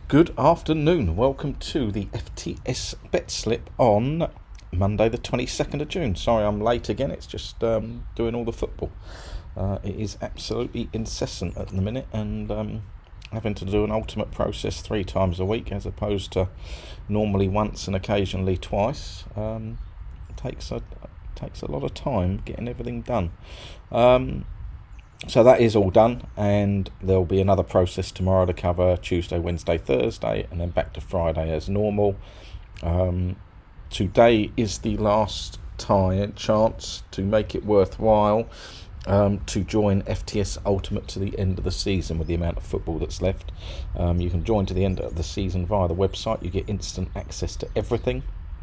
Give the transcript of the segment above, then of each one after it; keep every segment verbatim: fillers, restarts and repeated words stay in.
Good afternoon. Welcome to the F T S Bet Slip on Monday the twenty-second of June. Sorry I'm late again, it's just um, doing all the football. Uh, it is absolutely incessant at the minute, and um, having to do an ultimate process three times a week as opposed to normally once and occasionally twice um, takes a takes a lot of time getting everything done. Um, So that is all done, and there'll be another process tomorrow to cover Tuesday, Wednesday, Thursday, and then back to Friday as normal. Um, today is the last time chance to make it worthwhile um, to join F T S Ultimate to the end of the season with the amount of football that's left. Um, you can join to the end of the season via the website. You get instant access to everything.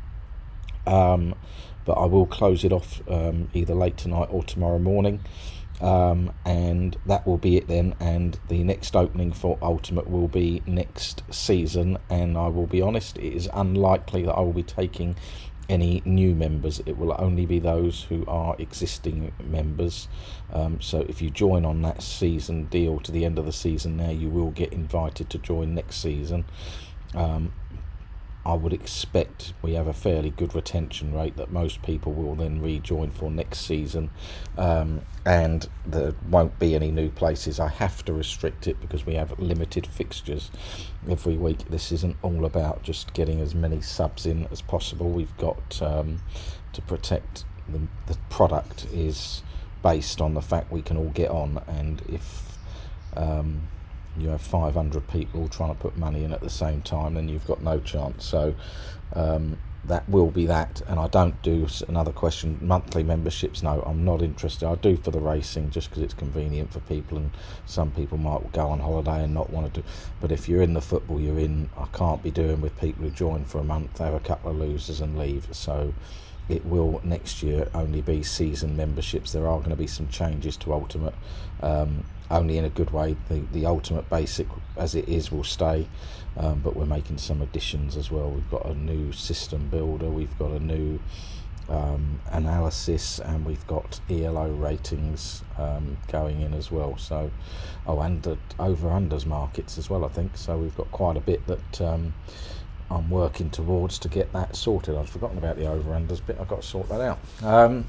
Um, but I will close it off um, either late tonight or tomorrow morning. Um, and that will be it then, and the next opening for Ultimate will be next season, and I will be honest, it is unlikely that I will be taking any new members. It will only be those who are existing members. Um, so if you join on that season deal to the end of the season now, you will get invited to join next season. um, I would expect we have a fairly good retention rate that most people will then rejoin for next season, um, and there won't be any new places. I have to restrict it because we have limited fixtures every week. This isn't all about just getting as many subs in as possible. We've got um, to protect the, the product is based on the fact we can all get on, and if um, you have five hundred people trying to put money in at the same time, then you've got no chance. So um, that will be that. And I don't do, another question, monthly memberships. No, I'm not interested. I do for the racing just because it's convenient for people, and some people might go on holiday and not want to do. But if you're in the football, you're in. I can't be doing with people who join for a month, have a couple of losers and leave. So it will next year only be season memberships. There are going to be some changes to Ultimate, um, only in a good way. The, the Ultimate Basic as it is will stay, um, but we're making some additions as well. We've got a new system builder, we've got a new um, analysis, and we've got E L O ratings um, going in as well. So, oh, and the over-unders markets as well, I think. So we've got quite a bit that um, I'm working towards to get that sorted. I've forgotten about the over-unders bit. I've got to sort that out. Um,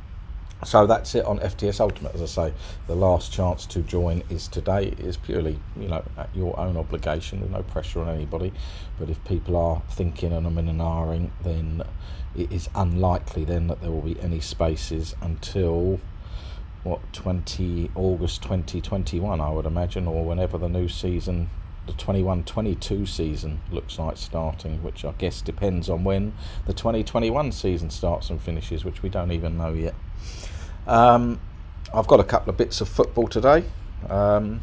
so that's it on F T S Ultimate. As I say, the last chance to join is today. It is purely, you know, at your own obligation. There's no pressure on anybody. But if people are thinking and I'm in an R-ing, then it is unlikely then that there will be any spaces until what twenty August twenty twenty-one, I would imagine, or whenever the new season, the twenty-one twenty-two season looks like starting, which I guess depends on when the twenty twenty-one season starts and finishes, which we don't even know yet. Um, I've got a couple of bits of football today. Um,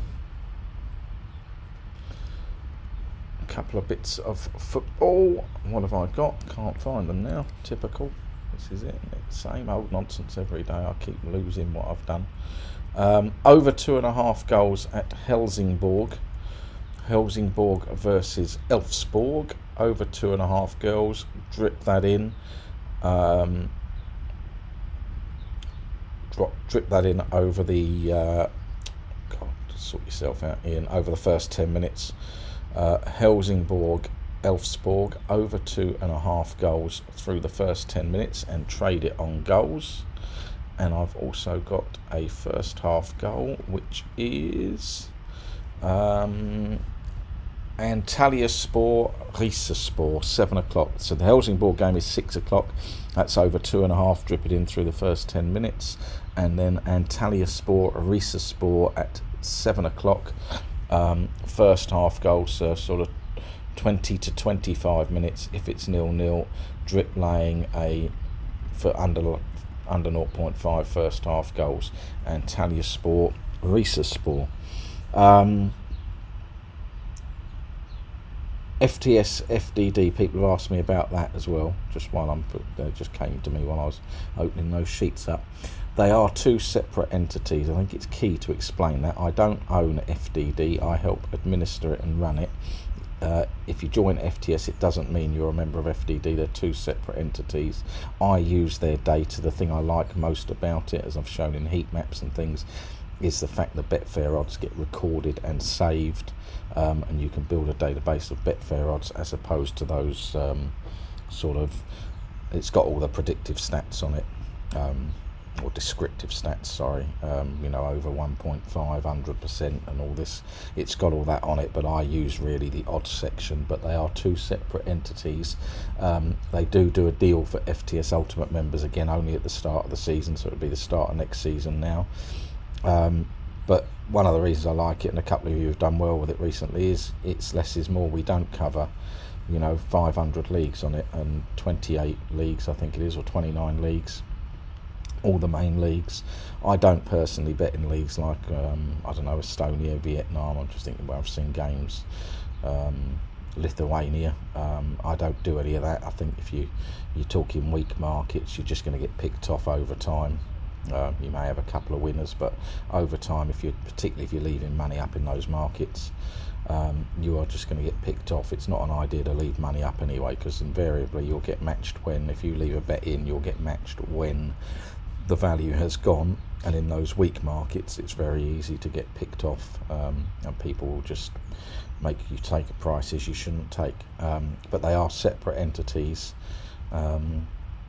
a couple of bits of football. What have I got? Can't find them now. Typical. This is it. Same old nonsense every day. I keep losing what I've done. Um, over two and a half goals at Helsingborg. Helsingborg versus Elfsborg, over two and a half goals. Drip that in. Um, drop, drip that in over the. Uh, God, sort yourself out, Ian. Over the first ten minutes. Uh, Helsingborg, Elfsborg, over two and a half goals through the first ten minutes, and trade it on goals. And I've also got a first half goal, which is. Um, Antalyaspor, Risaspor, seven o'clock. So the Helsingborg game is six o'clock. That's over two and a half, drip it in through the first ten minutes. And then Antalyaspor, Risaspor at seven o'clock. Um, first half goal, so sort of twenty to twenty-five minutes. If it's nil-nil, drip laying a for under under zero point five first half goals. Antalyaspor, Risaspor. Um, F T S F D D, people have asked me about that as well, just while I'm they just came to me while I was opening those sheets up. They are two separate entities. I think it's key to explain that. I don't own F D D, I help administer it and run it. Uh, if you join F T S, it doesn't mean you're a member of F D D. They're two separate entities. I use their data. The thing I like most about it, as I've shown in heat maps and things, is the fact that Betfair odds get recorded and saved, um, and you can build a database of Betfair odds as opposed to those um, sort of, it's got all the predictive stats on it, um, or descriptive stats, sorry, um, you know, over one point five, one hundred percent and all this. It's got all that on it, but I use really the odds section, but they are two separate entities. Um, they do do a deal for F T S Ultimate members, again, only at the start of the season, so it'll be the start of next season now. Um, but one of the reasons I like it, and a couple of you have done well with it recently, is it's less is more. We don't cover, you know, five hundred leagues on it, and twenty-eight leagues, I think it is, or twenty-nine leagues. All the main leagues. I don't personally bet in leagues like um, I don't know, Estonia, Vietnam. I'm just thinking where I've seen games. Um, Lithuania. Um, I don't do any of that. I think if you you're talking weak markets, you're just going to get picked off over time. Uh, you may have a couple of winners, but over time, if you particularly if you're leaving money up in those markets, um, you are just going to get picked off. It's not an idea to leave money up anyway, because invariably you'll get matched when, if you leave a bet in, you'll get matched when the value has gone. And in those weak markets, it's very easy to get picked off, um, and people will just make you take prices you shouldn't take. Um, but they are separate entities. Um,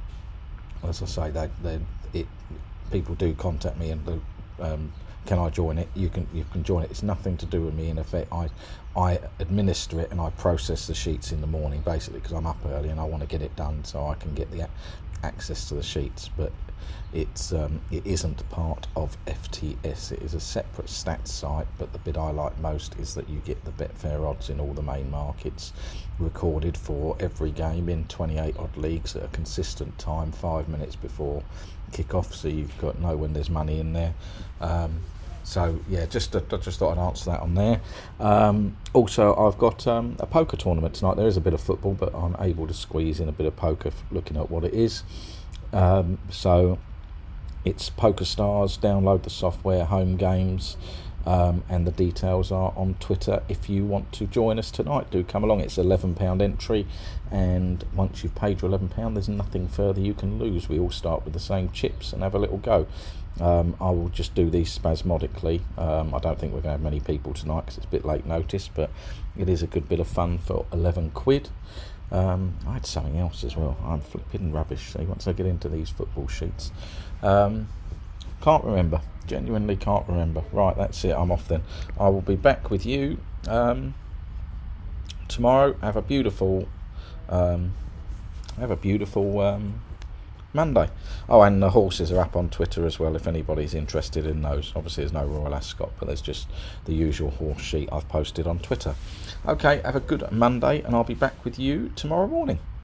as I say, they they it. People do contact me and um, can I join it? You can you can join it. It's nothing to do with me in effect. I I administer it and I process the sheets in the morning, basically, because I'm up early and I want to get it done so I can get the access to the sheets. But it's um, it isn't part of F T S. It is a separate stats site. But the bit I like most is that you get the Betfair odds in all the main markets recorded for every game in twenty-eight odd leagues at a consistent time, five minutes before kick-off, so you've got know when there's money in there. Um, so yeah, just I just thought I'd answer that on there. Um, also, I've got um, a poker tournament tonight. There is a bit of football, but I'm able to squeeze in a bit of poker, looking at what it is. Um, so it's Poker Stars. Download the software, home games. Um, and the details are on Twitter. If you want to join us tonight, do come along. It's eleven pound entry, and once you've paid your eleven pound, there's nothing further you can lose. We all start with the same chips and have a little go. Um, I will just do these spasmodically. Um, I don't think we're going to have many people tonight because it's a bit late notice, but it is a good bit of fun for eleven quid. Um, I had something else as well. I'm flipping rubbish. See, once I get into these football sheets. Um, Can't remember. Genuinely can't remember. Right, that's it. I'm off then. I will be back with you um, tomorrow. Have a beautiful, um, have a beautiful um, Monday. Oh, and the horses are up on Twitter as well. If anybody's interested in those, obviously there's no Royal Ascot, but there's just the usual horse sheet I've posted on Twitter. Okay, have a good Monday, and I'll be back with you tomorrow morning.